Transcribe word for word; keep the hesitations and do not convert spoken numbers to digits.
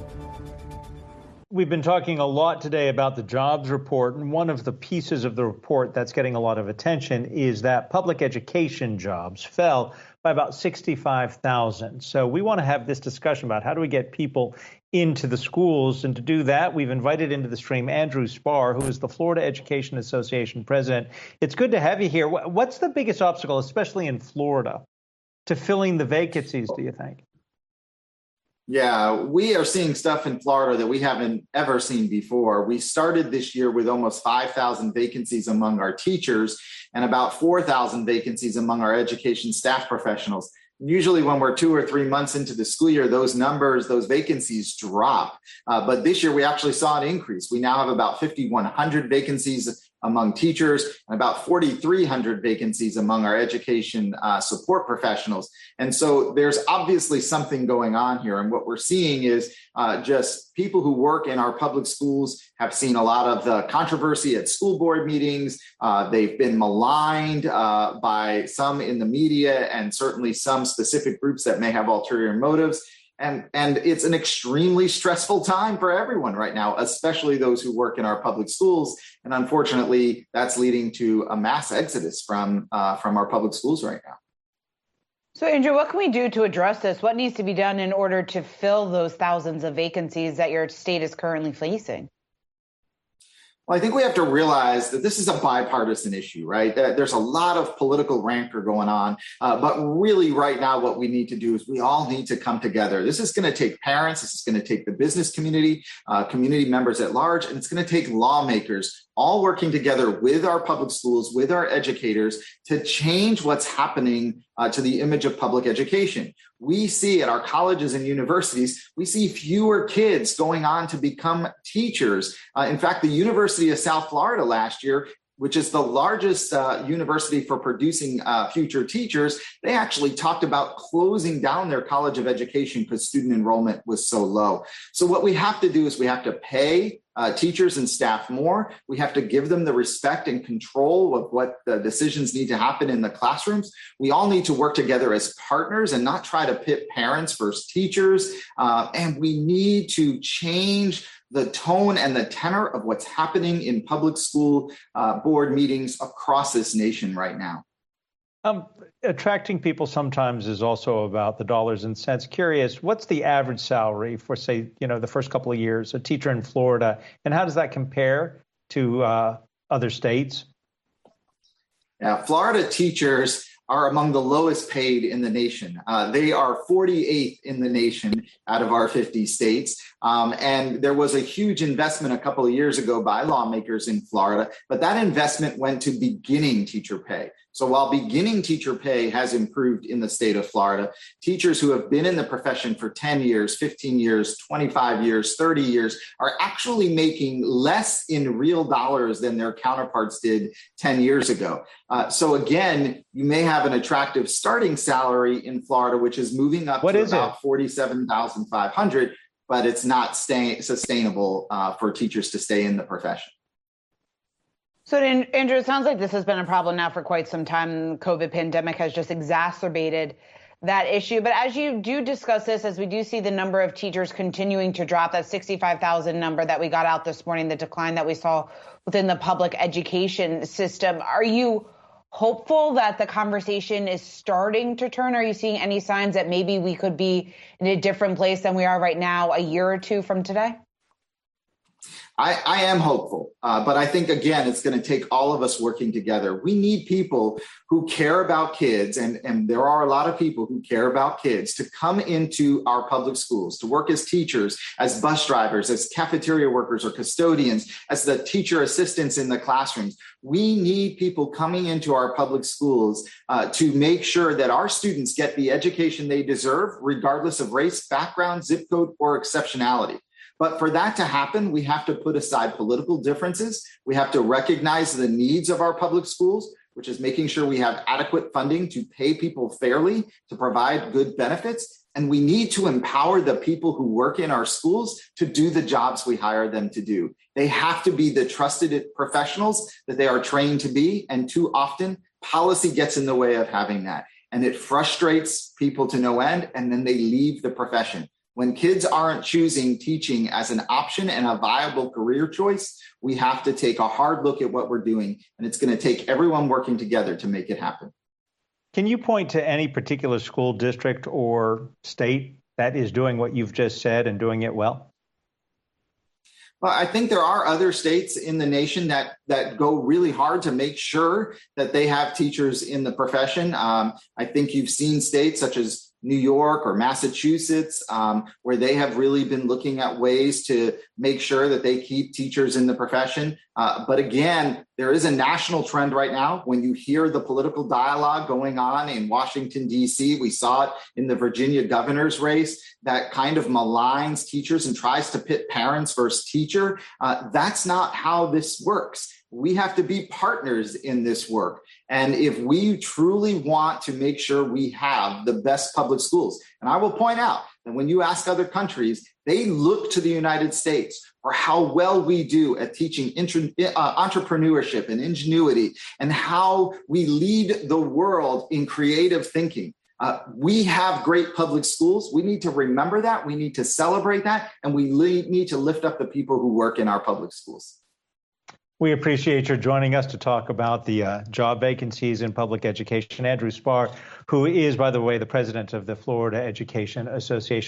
We've been talking a lot today about the jobs report, and one of the pieces of the report that's getting a lot of attention is that public education jobs fell by about sixty-five thousand. So we want to have this discussion about how do we get people into the schools, and to do that, we've invited into the stream Andrew Spar, who is the Florida Education Association president. It's good to have you here. What's the biggest obstacle, especially in Florida, to filling the vacancies, do you think? Yeah, we are seeing stuff in Florida that we haven't ever seen before. We started this year with almost five thousand vacancies among our teachers and about four thousand vacancies among our education staff professionals. Usually when we're two or three months into the school year, those numbers, those vacancies drop. Uh, but this year we actually saw an increase. We now have about fifty-one hundred vacancies among teachers and about forty-three hundred vacancies among our education uh, support professionals. And so there's obviously something going on here. And what we're seeing is uh, just people who work in our public schools have seen a lot of the controversy at school board meetings. Uh, they've been maligned uh, by some in the media and certainly some specific groups that may have ulterior motives. And, and it's an extremely stressful time for everyone right now, especially those who work in our public schools. And unfortunately, that's leading to a mass exodus from, uh, from our public schools right now. So, Andrew, what can we do to address this? What needs to be done in order to fill those thousands of vacancies that your state is currently facing? Well, I think we have to realize that this is a bipartisan issue, right? There's a lot of political rancor going on, uh, but really right now what we need to do is we all need to come together. This is going to take parents, this is going to take the business community, uh, community members at large, and it's going to take lawmakers all working together with our public schools, with our educators to change what's happening uh, to the image of public education. We see at our colleges and universities, we see fewer kids going on to become teachers. Uh, in fact, the University of South Florida last year, which is the largest uh, university for producing uh, future teachers, they actually talked about closing down their College of Education because student enrollment was so low. So what we have to do is we have to pay uh, teachers and staff more. We have to give them the respect and control of what the decisions need to happen in the classrooms. We all need to work together as partners and not try to pit parents versus teachers. Uh, and we need to change the tone and the tenor of what's happening in public school uh, board meetings across this nation right now. Um, attracting people sometimes is also about the dollars and cents. Curious, what's the average salary for, say, you know, the first couple of years, a teacher in Florida, and how does that compare to uh, other states? Yeah, Florida teachers are among the lowest paid in the nation. Uh, they are forty-eighth in the nation out of our fifty states. Um, and there was a huge investment a couple of years ago by lawmakers in Florida, but that investment went to beginning teacher pay. So while beginning teacher pay has improved in the state of Florida, teachers who have been in the profession for ten years, fifteen years, twenty-five years, thirty years are actually making less in real dollars than their counterparts did ten years ago. Uh, so again, you may have an attractive starting salary in Florida, which is moving up what to is about forty-seven thousand five hundred dollars, but it's not stay, sustainable uh, for teachers to stay in the profession. So, Andrew, it sounds like this has been a problem now for quite some time. The COVID pandemic has just exacerbated that issue. But as you do discuss this, as we do see the number of teachers continuing to drop, that sixty-five thousand number that we got out this morning, the decline that we saw within the public education system, are you hopeful that the conversation is starting to turn? Are you seeing any signs that maybe we could be in a different place than we are right now a year or two from today? I, I am hopeful, uh, but I think, again, it's going to take all of us working together. We need people who care about kids, and, and there are a lot of people who care about kids, to come into our public schools, to work as teachers, as bus drivers, as cafeteria workers or custodians, as the teacher assistants in the classrooms. We need people coming into our public schools uh, to make sure that our students get the education they deserve, regardless of race, background, zip code, or exceptionality. But for that to happen, we have to put aside political differences. We have to recognize the needs of our public schools, which is making sure we have adequate funding to pay people fairly, to provide good benefits. And we need to empower the people who work in our schools to do the jobs we hire them to do. They have to be the trusted professionals that they are trained to be. And too often, policy gets in the way of having that. And it frustrates people to no end, and then they leave the profession. When kids aren't choosing teaching as an option and a viable career choice, we have to take a hard look at what we're doing, and it's going to take everyone working together to make it happen. Can you point to any particular school district or state that is doing what you've just said and doing it well? Well, I think there are other states in the nation that that go really hard to make sure that they have teachers in the profession. Um, I think you've seen states such as New York or Massachusetts, um, where they have really been looking at ways to make sure that they keep teachers in the profession. Uh, but again, there is a national trend right now. When you hear the political dialogue going on in Washington, D C, we saw it in the Virginia governor's race that kind of maligns teachers and tries to pit parents versus teacher. Uh, that's not how this works. We have to be partners in this work. And if we truly want to make sure we have the best public schools, and I will point out that when you ask other countries, they look to the United States for how well we do at teaching intra, uh, entrepreneurship and ingenuity and how we lead the world in creative thinking. Uh, we have great public schools. We need to remember that. We need to celebrate that. And we le- need to lift up the people who work in our public schools. We appreciate your joining us to talk about the uh, job vacancies in public education. Andrew Spar, who is, by the way, the president of the Florida Education Association.